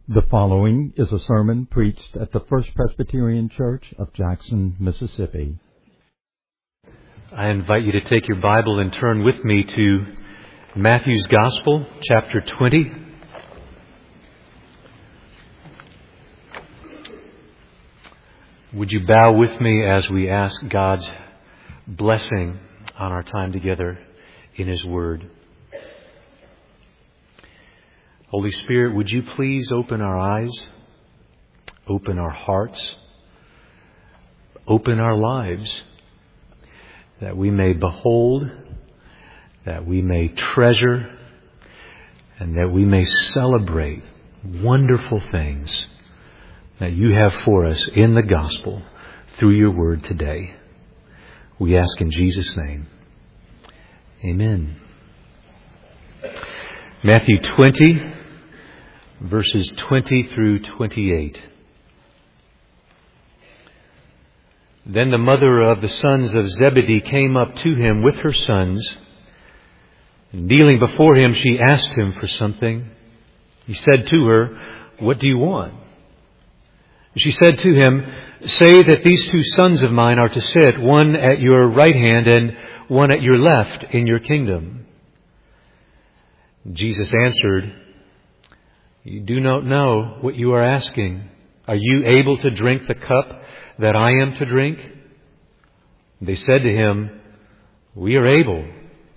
The following is a sermon preached at the First Presbyterian Church of Jackson, Mississippi. I invite you to take your Bible and turn with me to Matthew's Gospel, chapter 20. Would you bow with me as we ask God's blessing on our time together in His Word? Holy Spirit, would you please open our eyes, open our hearts, open our lives, that we may behold, that we may treasure, and that we may celebrate wonderful things that you have for us in the gospel through your word today. We ask in Jesus' name. Amen. Matthew 20, verses 20 through 28. Then the mother of the sons of Zebedee came up to him with her sons. And kneeling before him, she asked him for something. He said to her, "What do you want?" She said to him, "Say that these two sons of mine are to sit, one at your right hand and one at your left in your kingdom." Jesus answered, "You do not know what you are asking. Are you able to drink the cup that I am to drink?" They said to him, "We are able."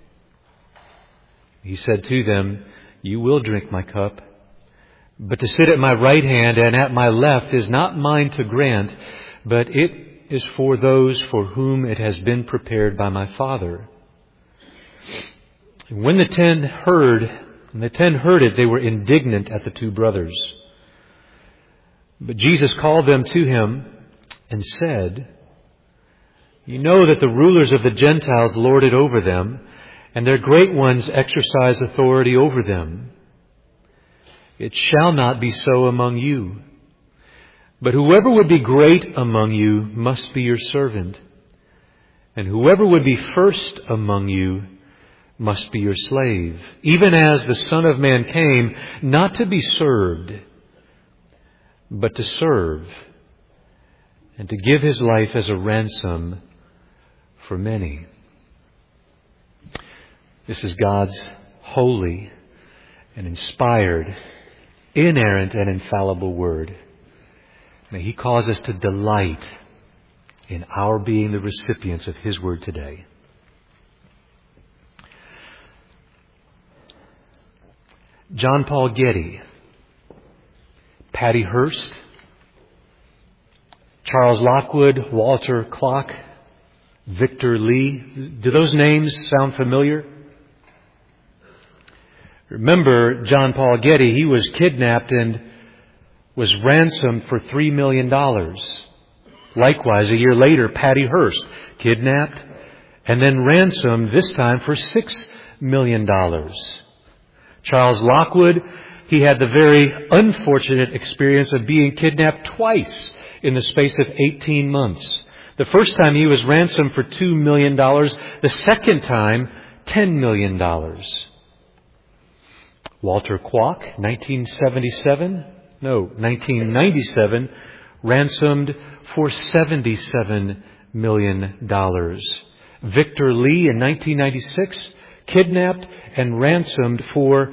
He said to them, "You will drink my cup. But to sit at my right hand and at my left is not mine to grant, but it is for those for whom it has been prepared by my Father." When the 10 heard it, they were indignant at the two brothers. But Jesus called them to him and said, "You know that the rulers of the Gentiles lord it over them, and their great ones exercise authority over them. It shall not be so among you. But whoever would be great among you must be your servant, and whoever would be first among you must be your slave, even as the Son of Man came not to be served, but to serve, and to give His life as a ransom for many." This is God's holy and inspired, inerrant and infallible Word. May He cause us to delight in our being the recipients of His Word today. John Paul Getty, Patty Hearst, Charles Lockwood, Walter Klock, Victor Lee. Do those names sound familiar? Remember John Paul Getty, he was kidnapped and was ransomed for $3 million. Likewise, a year later, Patty Hearst, kidnapped and then ransomed, this time for $6 million. Charles Lockwood, he had the very unfortunate experience of being kidnapped twice in the space of 18 months. The first time he was ransomed for $2 million. The second time, $10 million. Walter Kwok, 1997, ransomed for $77 million. Victor Lee in 1996, kidnapped and ransomed for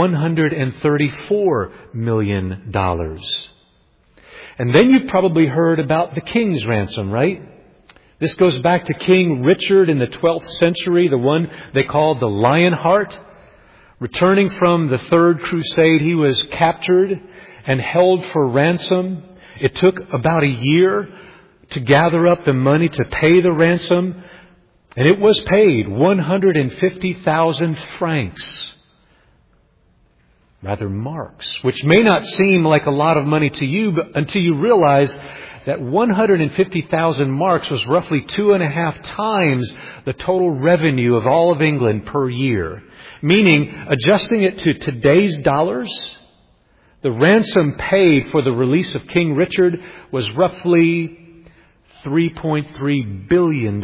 $134 million. And then you've probably heard about the king's ransom, right? This goes back to King Richard in the 12th century, the one they called the Lionheart. Returning from the Third Crusade, he was captured and held for ransom. It took about a year to gather up the money to pay the ransom. And it was paid 150,000 francs. Rather marks, which may not seem like a lot of money to you, but until you realize that 150,000 marks was roughly 2.5 times the total revenue of all of England per year. Meaning, adjusting it to today's dollars, the ransom paid for the release of King Richard was roughly $3.3 billion.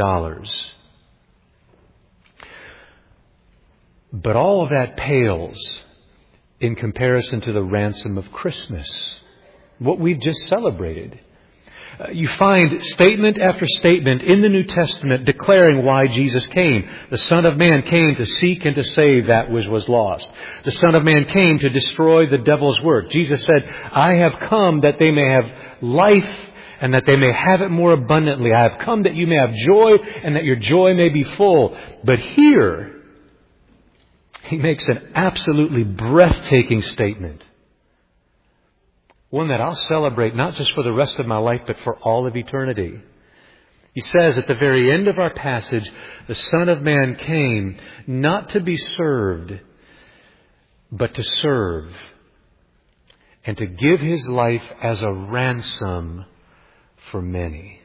But all of that pales in comparison to the ransom of Christmas, what we've just celebrated. You find statement after statement in the New Testament declaring why Jesus came. The Son of Man came to seek and to save that which was lost. The Son of Man came to destroy the devil's work. Jesus said, I have come that they may have life and that they may have it more abundantly. I have come that you may have joy and that your joy may be full. But here, He makes an absolutely breathtaking statement. One that I'll celebrate not just for the rest of my life, but for all of eternity. He says at the very end of our passage, the Son of Man came not to be served, but to serve, and to give His life as a ransom for many.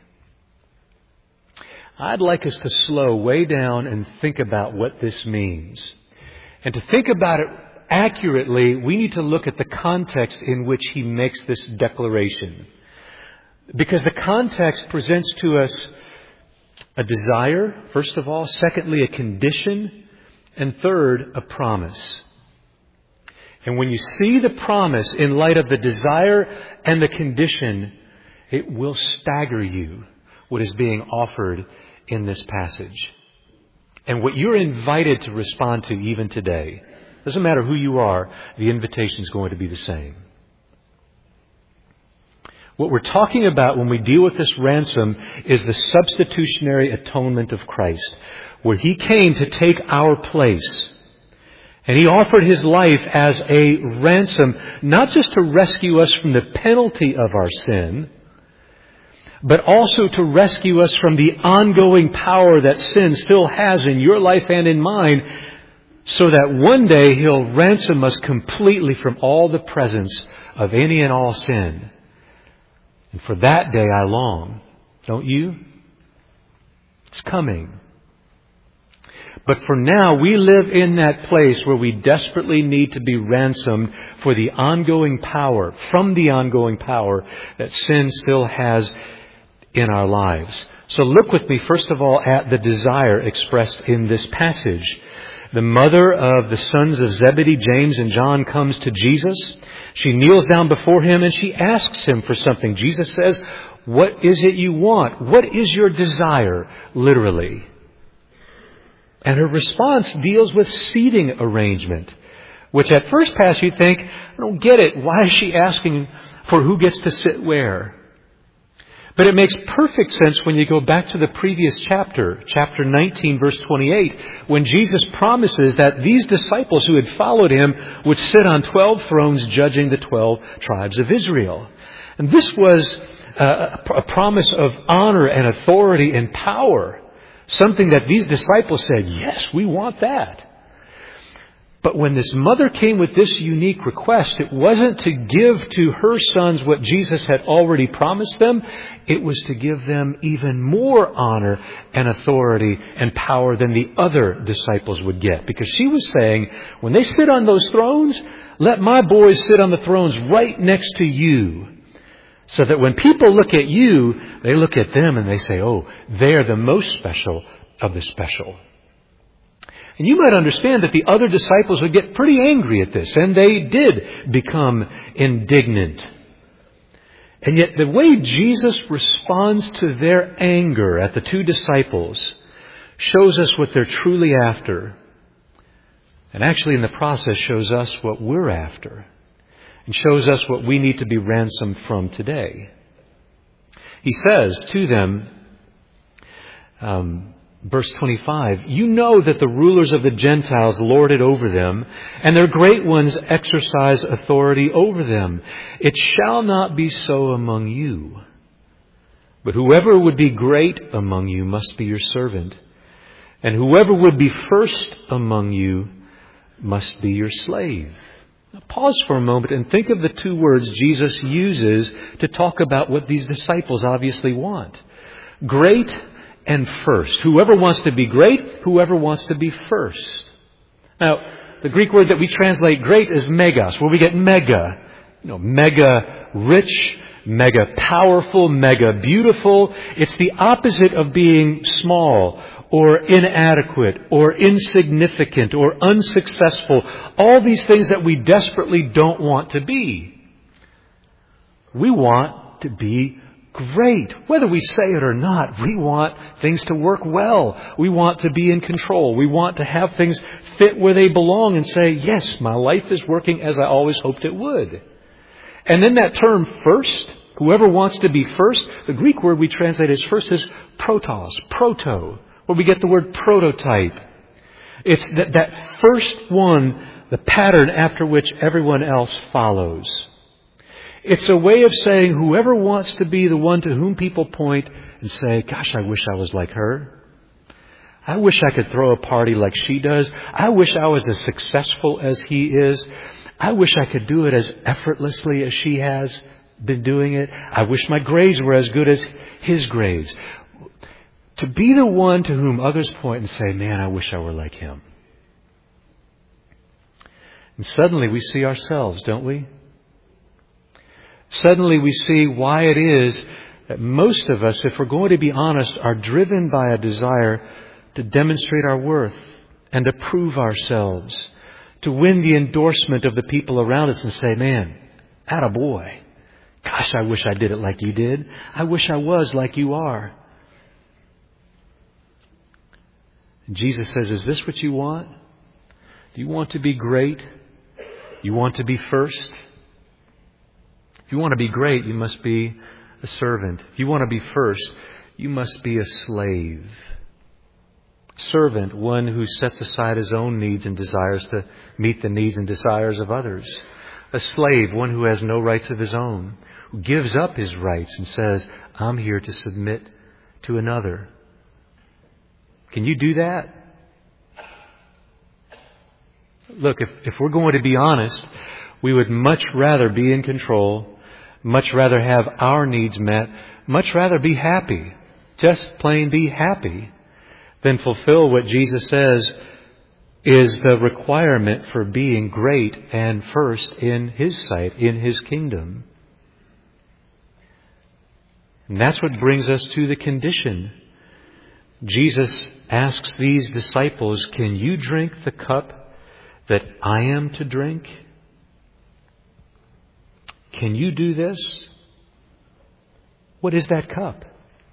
I'd like us to slow way down and think about what this means. And to think about it accurately, we need to look at the context in which He makes this declaration. Because the context presents to us a desire, first of all. Secondly, a condition. And third, a promise. And when you see the promise in light of the desire and the condition, it will stagger you what is being offered in this passage. And what you're invited to respond to even today. Doesn't matter who you are, the invitation is going to be the same. What we're talking about when we deal with this ransom is the substitutionary atonement of Christ, where He came to take our place. And He offered His life as a ransom, not just to rescue us from the penalty of our sin, but also to rescue us from the ongoing power that sin still has in your life and in mine, so that one day He'll ransom us completely from all the presence of any and all sin. And for that day I long. Don't you? It's coming. But for now, we live in that place where we desperately need to be ransomed for the ongoing power, from the ongoing power that sin still has in our lives. So look with me, first of all, at the desire expressed in this passage. The mother of the sons of Zebedee, James and John, comes to Jesus. She kneels down before Him and she asks Him for something. Jesus says, what is it you want? What is your desire, literally? And her response deals with seating arrangement, which at first pass you think, I don't get it. Why is she asking for who gets to sit where? But it makes perfect sense when you go back to the previous chapter 19, verse 28, when Jesus promises that these disciples who had followed Him would sit on 12 thrones judging the 12 tribes of Israel. And this was a promise of honor and authority and power, something that these disciples said, yes, we want that. But when this mother came with this unique request, it wasn't to give to her sons what Jesus had already promised them. It was to give them even more honor and authority and power than the other disciples would get. Because she was saying, when they sit on those thrones, let my boys sit on the thrones right next to you. So that when people look at you, they look at them and they say, oh, they're the most special of the special. And you might understand that the other disciples would get pretty angry at this, and they did become indignant. And yet the way Jesus responds to their anger at the two disciples shows us what they're truly after. And actually in the process shows us what we're after. And shows us what we need to be ransomed from today. He says to them, verse 25, you know that the rulers of the Gentiles lord it over them, and their great ones exercise authority over them. It shall not be so among you. But whoever would be great among you must be your servant. And whoever would be first among you must be your slave. Now pause for a moment and think of the two words Jesus uses to talk about what these disciples obviously want. Great and first. Whoever wants to be great, whoever wants to be first. Now, the Greek word that we translate great is megas, where we get mega. Mega rich, mega powerful, mega beautiful. It's the opposite of being small or inadequate or insignificant or unsuccessful. All these things that we desperately don't want to be. We want to be great. Whether we say it or not, we want things to work well. We want to be in control. We want to have things fit where they belong and say, yes, my life is working as I always hoped it would. And then that term first, whoever wants to be first, the Greek word we translate as first is protos, proto, where we get the word prototype. It's that first one, the pattern after which everyone else follows. It's a way of saying whoever wants to be the one to whom people point and say, gosh, I wish I was like her. I wish I could throw a party like she does. I wish I was as successful as he is. I wish I could do it as effortlessly as she has been doing it. I wish my grades were as good as his grades. To be the one to whom others point and say, man, I wish I were like him. And suddenly we see ourselves, don't we? Suddenly we see why it is that most of us, if we're going to be honest, are driven by a desire to demonstrate our worth and to prove ourselves, to win the endorsement of the people around us and say, man, attaboy. Gosh, I wish I did it like you did. I wish I was like you are. And Jesus says, is this what you want? Do you want to be great? You want to be first? If you want to be great, you must be a servant. If you want to be first, you must be a slave. Servant, one who sets aside his own needs and desires to meet the needs and desires of others. A slave, one who has no rights of his own, who gives up his rights and says, I'm here to submit to another. Can you do that? Look, if we're going to be honest, we would much rather be in control, much rather have our needs met, much rather be happy, just plain be happy, than fulfill what Jesus says is the requirement for being great and first in His sight, in His kingdom. And that's what brings us to the condition. Jesus asks these disciples, can you drink the cup that I am to drink? Can you do this? What is that cup?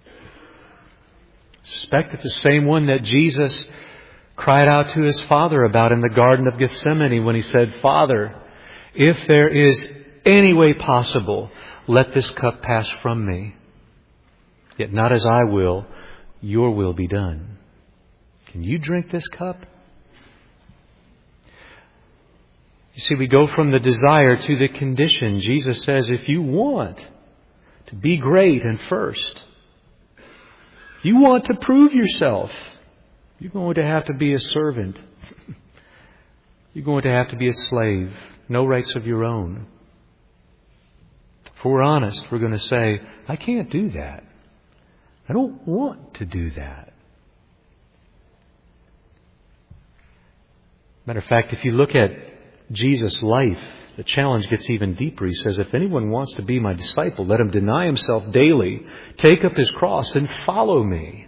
I suspect it's the same one that Jesus cried out to His Father about in the Garden of Gethsemane when He said, Father, if there is any way possible, let this cup pass from me. Yet not as I will, your will be done. Can you drink this cup? You see, we go from the desire to the condition. Jesus says, if you want to be great and first, if you want to prove yourself, you're going to have to be a servant. You're going to have to be a slave. No rights of your own. If we're honest, we're going to say, I can't do that. I don't want to do that. Matter of fact, if you look at Jesus' life, the challenge gets even deeper. He says, if anyone wants to be my disciple, let him deny himself daily, take up his cross, and follow me.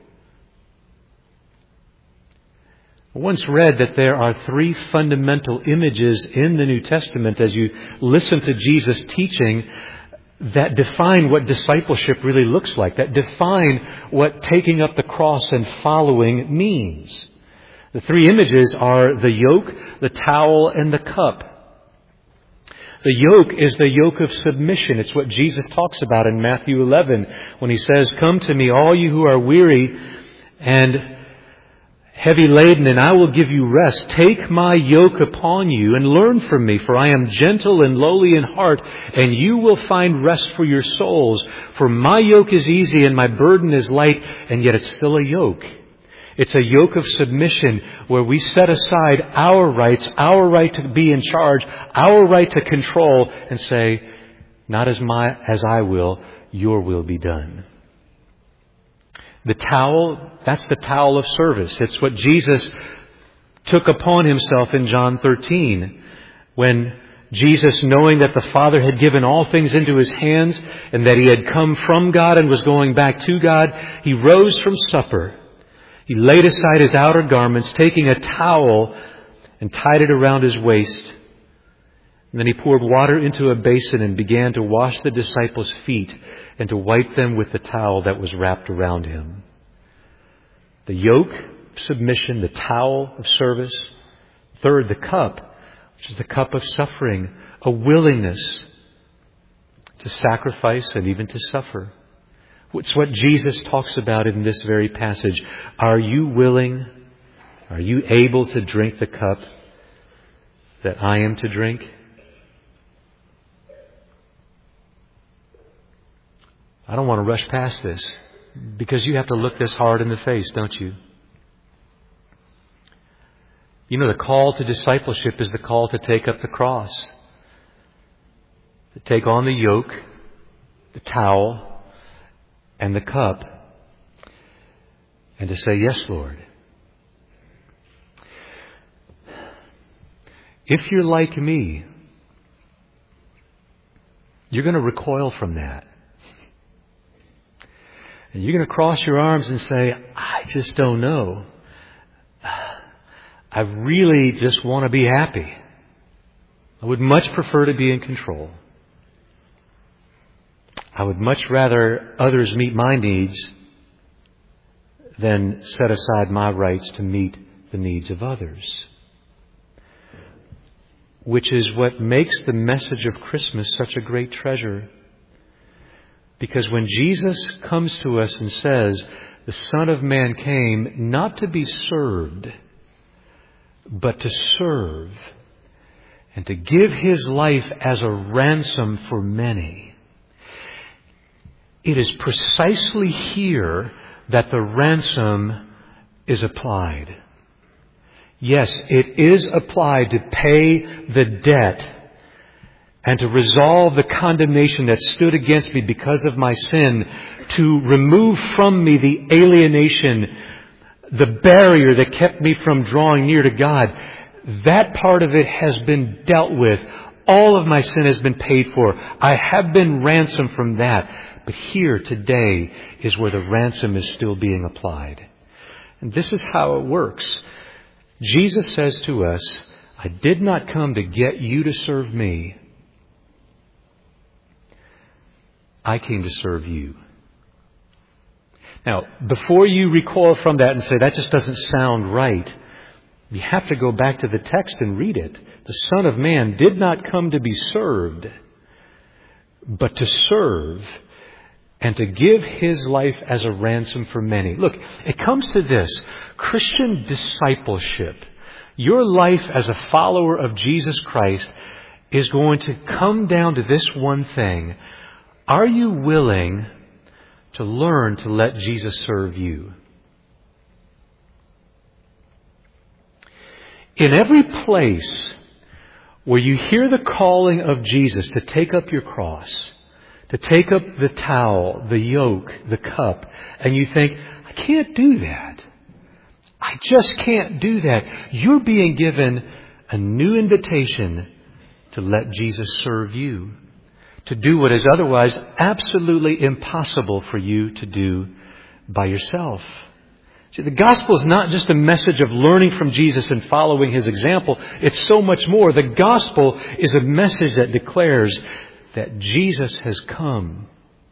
I once read that there are 3 fundamental images in the New Testament as you listen to Jesus' teaching that define what discipleship really looks like, that define what taking up the cross and following means. The 3 images are the yoke, the towel, and the cup. The yoke is the yoke of submission. It's what Jesus talks about in Matthew 11 when He says, come to me, all you who are weary and heavy laden, and I will give you rest. Take my yoke upon you and learn from me, for I am gentle and lowly in heart, and you will find rest for your souls. For my yoke is easy and my burden is light, and yet it's still a yoke. It's a yoke of submission where we set aside our rights, our right to be in charge, our right to control, and say, not as I will, your will be done. The towel, that's the towel of service. It's what Jesus took upon Himself in John 13 when Jesus, knowing that the Father had given all things into His hands and that He had come from God and was going back to God, He rose from supper. He laid aside his outer garments, taking a towel and tied it around his waist. And then he poured water into a basin and began to wash the disciples' feet and to wipe them with the towel that was wrapped around him. The yoke of submission, the towel of service. Third, the cup, which is the cup of suffering, a willingness to sacrifice and even to suffer. It's what Jesus talks about in this very passage. Are you willing? Are you able to drink the cup that I am to drink? I don't want to rush past this because you have to look this hard in the face, don't you? You know, the call to discipleship is the call to take up the cross, to take on the yoke, the towel, and the cup, and to say, yes, Lord. If you're like me, you're going to recoil from that. And you're going to cross your arms and say, I just don't know. I really just want to be happy. I would much prefer to be in control. I would much rather others meet my needs than set aside my rights to meet the needs of others. Which is what makes the message of Christmas such a great treasure. Because when Jesus comes to us and says, the Son of Man came not to be served, but to serve, and to give His life as a ransom for many, it is precisely here that the ransom is applied. Yes, it is applied to pay the debt and to resolve the condemnation that stood against me because of my sin, to remove from me the alienation, the barrier that kept me from drawing near to God. That part of it has been dealt with. All of my sin has been paid for. I have been ransomed from that. But here today is where the ransom is still being applied. And this is how it works. Jesus says to us, I did not come to get you to serve me. I came to serve you. Now, before you recoil from that and say, that just doesn't sound right, you have to go back to the text and read it. The Son of Man did not come to be served, but to serve and to give His life as a ransom for many. Look, it comes to this. Christian discipleship, your life as a follower of Jesus Christ, is going to come down to this one thing. Are you willing to learn to let Jesus serve you? In every place where you hear the calling of Jesus to take up your cross, to take up the towel, the yoke, the cup, and you think, I can't do that. I just can't do that. You're being given a new invitation to let Jesus serve you, to do what is otherwise absolutely impossible for you to do by yourself. See, the gospel is not just a message of learning from Jesus and following His example. It's so much more. The gospel is a message that declares that Jesus has come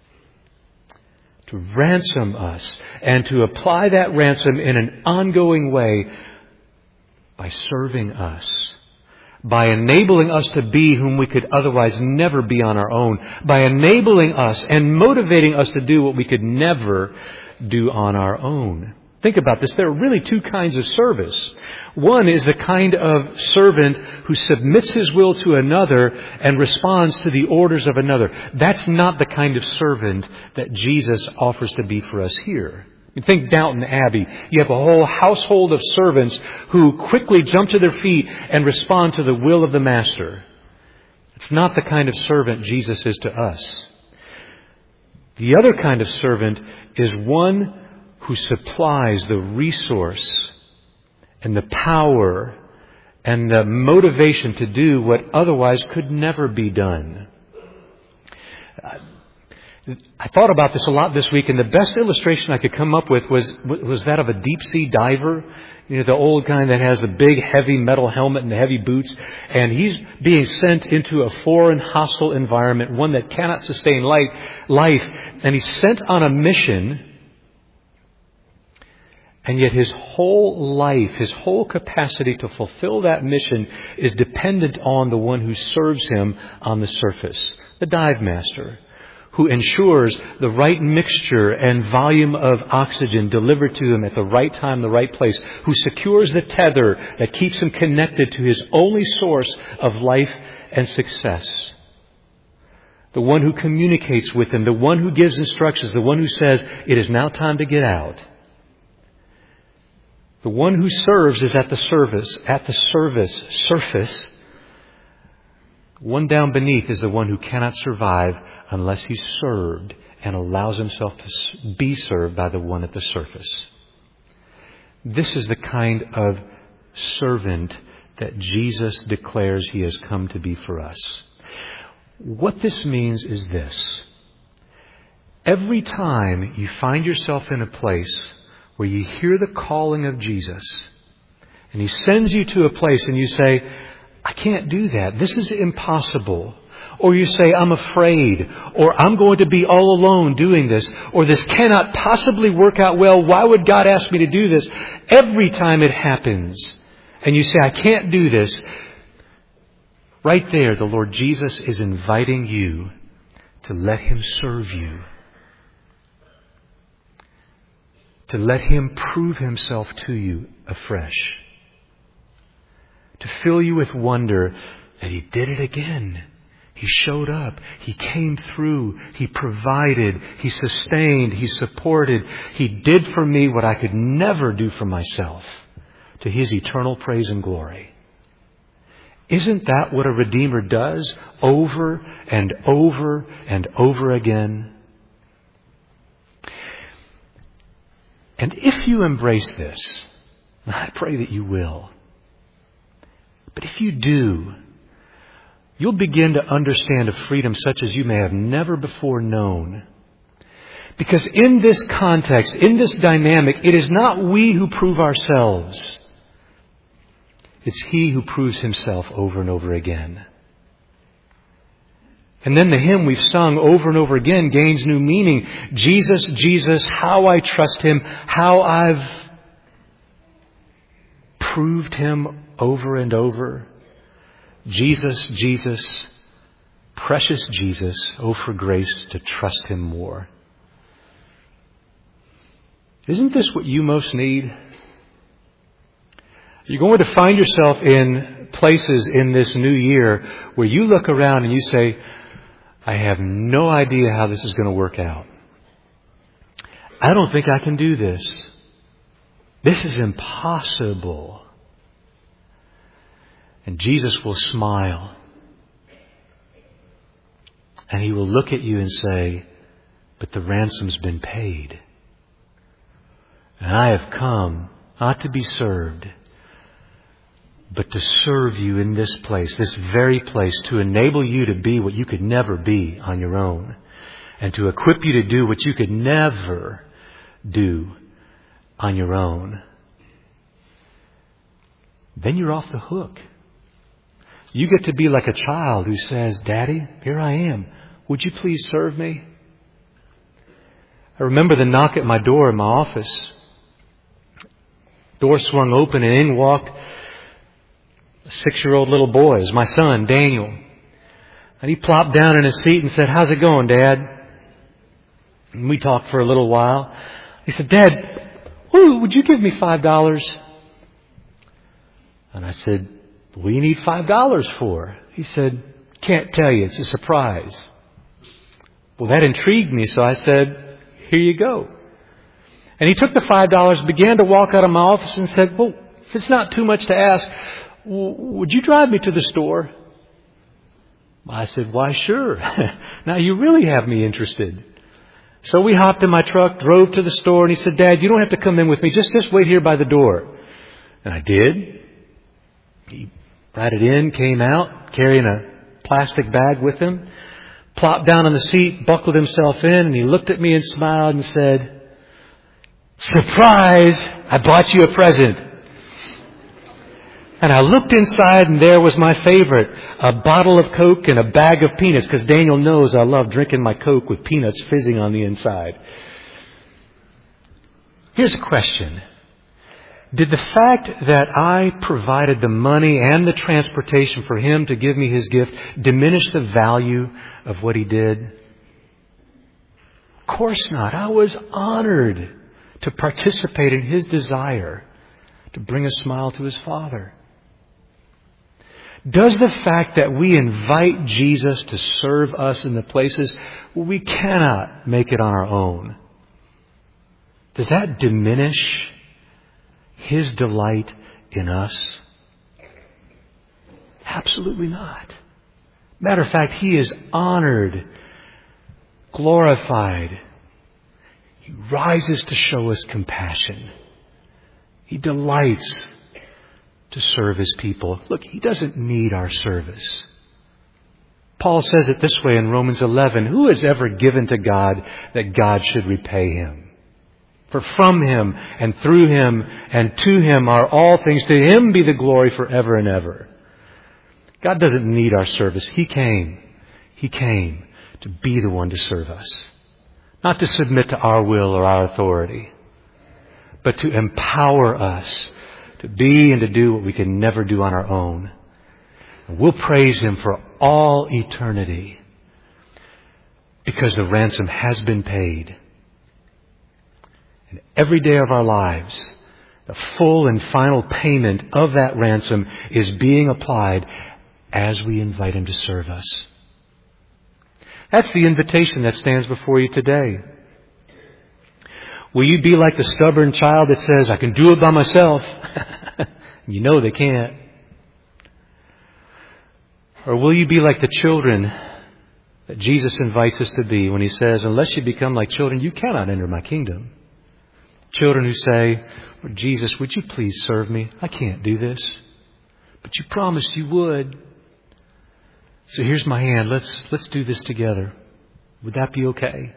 to ransom us and to apply that ransom in an ongoing way by serving us, by enabling us to be whom we could otherwise never be on our own, by enabling us and motivating us to do what we could never do on our own. Think about this. There are really two kinds of service. One is the kind of servant who submits his will to another and responds to the orders of another. That's not the kind of servant that Jesus offers to be for us here. You think Downton Abbey. You have a whole household of servants who quickly jump to their feet and respond to the will of the master. It's not the kind of servant Jesus is to us. The other kind of servant is one who supplies the resource and the power and the motivation to do what otherwise could never be done. I thought about this a lot this week, and the best illustration I could come up with was that of a deep sea diver. You know, the old kind that has the big, heavy metal helmet and the heavy boots. And he's being sent into a foreign, hostile environment, one that cannot sustain life. And he's sent on a mission. And yet his whole life, his whole capacity to fulfill that mission is dependent on the one who serves him on the surface, the dive master, who ensures the right mixture and volume of oxygen delivered to him at the right time, the right place, who secures the tether that keeps him connected to his only source of life and success. The one who communicates with him, the one who gives instructions, the one who says, it is now time to get out. The one who serves is at the surface. One down beneath is the one who cannot survive unless he's served and allows himself to be served by the one at the surface. This is the kind of servant that Jesus declares he has come to be for us. What this means is this. Every time you find yourself in a place where you hear the calling of Jesus, and he sends you to a place and you say, I can't do that. This is impossible. Or you say, I'm afraid. Or I'm going to be all alone doing this. Or this cannot possibly work out well. Why would God ask me to do this? Every time it happens, and you say, I can't do this, right there, the Lord Jesus is inviting you to let him serve you. To let him prove himself to you afresh. To fill you with wonder that he did it again. He showed up. He came through. He provided. He sustained. He supported. He did for me what I could never do for myself. To his eternal praise and glory. Isn't that what a Redeemer does over and over and over again? And if you embrace this, I pray that you will. But if you do, you'll begin to understand a freedom such as you may have never before known. Because in this context, in this dynamic, it is not we who prove ourselves. It's he who proves himself over and over again. And then the hymn we've sung over and over again gains new meaning. Jesus, Jesus, how I trust him, how I've proved him over and over. Jesus, Jesus, precious Jesus, oh for grace to trust him more. Isn't this what you most need? You're going to find yourself in places in this new year where you look around and you say, I have no idea how this is going to work out. I don't think I can do this. This is impossible. And Jesus will smile. And he will look at you and say, but the ransom's been paid. And I have come not to be served, but to serve you in this place, this very place, to enable you to be what you could never be on your own, and to equip you to do what you could never do on your own. Then you're off the hook. You get to be like a child who says, Daddy, here I am. Would you please serve me? I remember the knock at my door in my office. Door swung open and in walked a 6-year-old little boy. It was my son, Daniel. And he plopped down in his seat and said, how's it going, Dad? And we talked for a little while. He said, Dad, would you give me $5? And I said, what do you need $5 for? He said, can't tell you. It's a surprise. Well, that intrigued me, so I said, here you go. And he took the $5, began to walk out of my office and said, well, if it's not too much to ask, would you drive me to the store? I said, why, sure. Now you really have me interested. So we hopped in my truck, drove to the store, and he said, Dad, you don't have to come in with me. Just wait here by the door. And I did. He brought it in, came out, carrying a plastic bag with him, plopped down on the seat, buckled himself in, and he looked at me and smiled and said, "Surprise! I bought you a present." And I looked inside, and there was my favorite, a bottle of Coke and a bag of peanuts, because Daniel knows I love drinking my Coke with peanuts fizzing on the inside. Here's a question. Did the fact that I provided the money and the transportation for him to give me his gift diminish the value of what he did? Of course not. I was honored to participate in his desire to bring a smile to his Father. Does the fact that we invite Jesus to serve us in the places where we cannot make it on our own, does that diminish his delight in us? Absolutely not. Matter of fact, he is honored, glorified. He rises to show us compassion. He delights to serve his people. Look, he doesn't need our service. Paul says it this way in Romans 11, "Who has ever given to God that God should repay him? For from him and through him and to him are all things. To him be the glory forever and ever." God doesn't need our service. He came to be the one to serve us. Not to submit to our will or our authority, but to empower us to be and to do what we can never do on our own. And we'll praise him for all eternity because the ransom has been paid. And every day of our lives, the full and final payment of that ransom is being applied as we invite him to serve us. That's the invitation that stands before you today. Will you be like the stubborn child that says, "I can do it by myself"? You know they can't. Or will you be like the children that Jesus invites us to be when he says, "Unless you become like children, you cannot enter my kingdom"? Children who say, "Lord Jesus, would you please serve me? I can't do this. But you promised you would. So here's my hand. Let's do this together. Would that be okay?"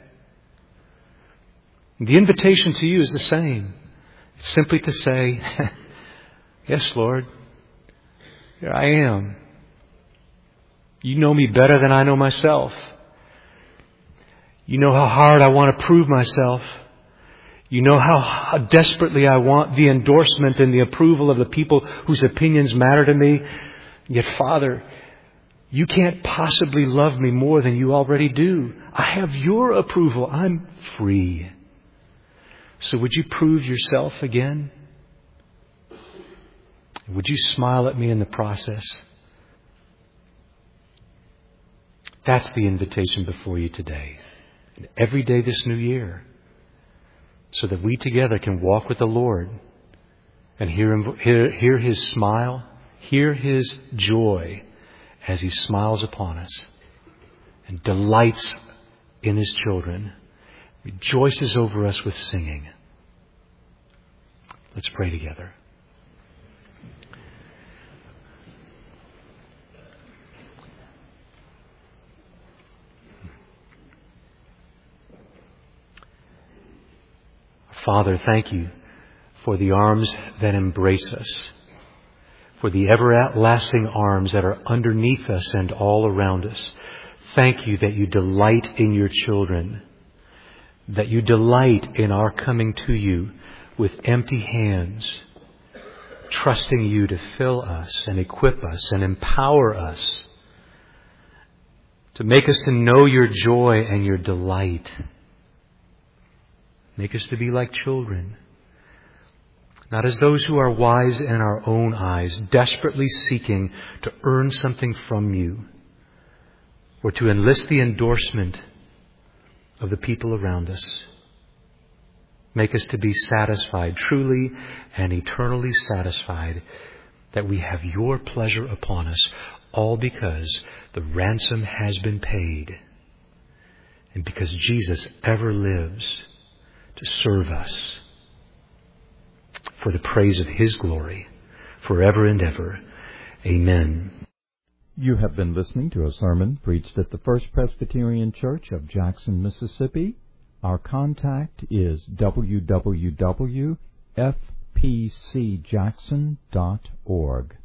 The invitation to you is the same. It's simply to say, "Yes, Lord, here I am. You know me better than I know myself. You know how hard I want to prove myself. You know how desperately I want the endorsement and the approval of the people whose opinions matter to me. Yet, Father, you can't possibly love me more than you already do. I have your approval. I'm free. So would you prove yourself again? Would you smile at me in the process?" That's the invitation before you today. And every day this new year. So that we together can walk with the Lord and hear his smile, hear his joy as he smiles upon us and delights in his children, rejoices over us with singing. Let's pray together. Father, thank you for the arms that embrace us, for the everlasting arms that are underneath us and all around us. Thank you that you delight in your children, that you delight in our coming to you with empty hands, trusting you to fill us and equip us and empower us, to make us to know your joy and your delight. Make us to be like children, not as those who are wise in our own eyes, desperately seeking to earn something from you or to enlist the endorsement of the people around us. Make us to be satisfied, truly and eternally satisfied, that we have your pleasure upon us, all because the ransom has been paid and because Jesus ever lives to serve us for the praise of his glory forever and ever. Amen. You have been listening to a sermon preached at the First Presbyterian Church of Jackson, Mississippi. Our contact is www.fpcjackson.org.